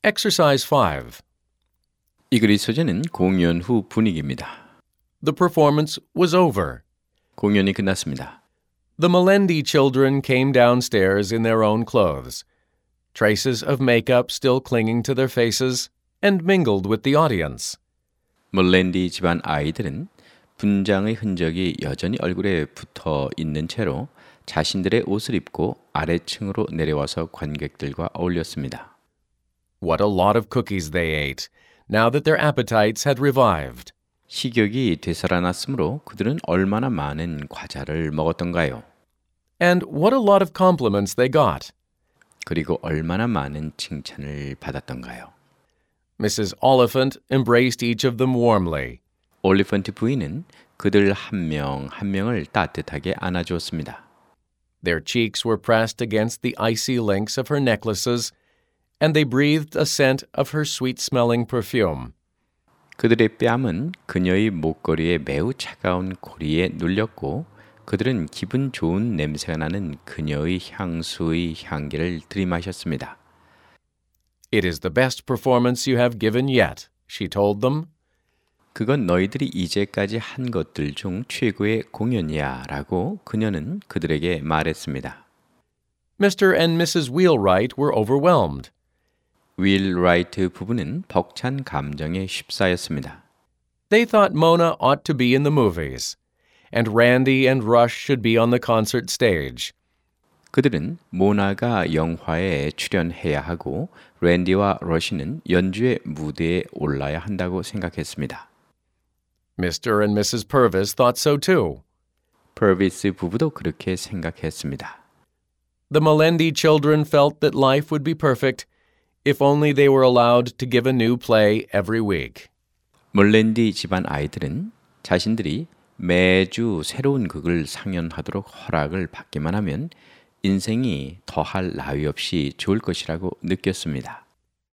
Exercise 5. 이 글의 소재는 공연 후 분위기입니다. The performance was over. 공연이 끝났습니다. The Melendi children came downstairs in their own clothes, traces of makeup still clinging to their faces, and mingled with the audience. 몰랜디 집안 아이들은 분장의 흔적이 여전히 얼굴에 붙어 있는 채로 자신들의 옷을 입고 아래층으로 내려와서 관객들과 어울렸습니다. What a lot of cookies they ate, now that their appetites had revived. 식욕이 되살아났으므로 그들은 얼마나 많은 과자를 먹었던가요? And what a lot of compliments they got. 그리고 얼마나 많은 칭찬을 받았던가요? Mrs. Oliphant embraced each of them warmly. 올리펀트 부인은 그들 한 명 한 명을 따뜻하게 안아주었습니다. Their cheeks were pressed against the icy links of her necklaces, and they breathed a scent of her sweet-smelling perfume. 그들의 뺨은 그녀의 목걸이에 매우 차가운 고리에 눌렸고 그들은 기분 좋은 냄새가 나는 그녀의 향수의 향기를 들이마셨습니다. It is the best performance you have given yet, she told them. 그건 너희들이 이제까지 한 것들 중 최고의 공연이야 라고 그녀는 그들에게 말했습니다. Mr. and Mrs. Wheelwright were overwhelmed. 윌 라이트 부부는 벅찬 감정에 휩싸였습니다. They thought Mona ought to be in the movies, and Randy and Rush should be on the concert stage. 그들은 모나가 영화에 출연해야 하고 랜디와 러시는 연주의 무대에 올라야 한다고 생각했습니다. Mr. and Mrs. Purvis thought so too. 퍼비스 부부도 그렇게 생각했습니다. The Melendi children felt that life would be perfect if only they were allowed to give a new play every week. 몰랜디 집안 아이들은 자신들이 매주 새로운 극을 상연하도록 허락을 받기만 하면 인생이 더할 나위 없이 좋을 것이라고 느꼈습니다.